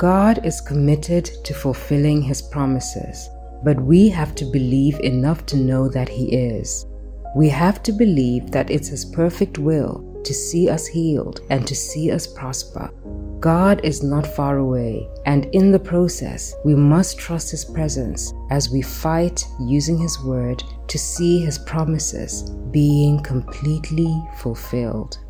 God is committed to fulfilling His promises, but we have to believe enough to know that He is. We have to believe that it's His perfect will to see us healed and to see us prosper. God is not far away, and in the process, we must trust His presence as we fight using His word to see His promises being completely fulfilled.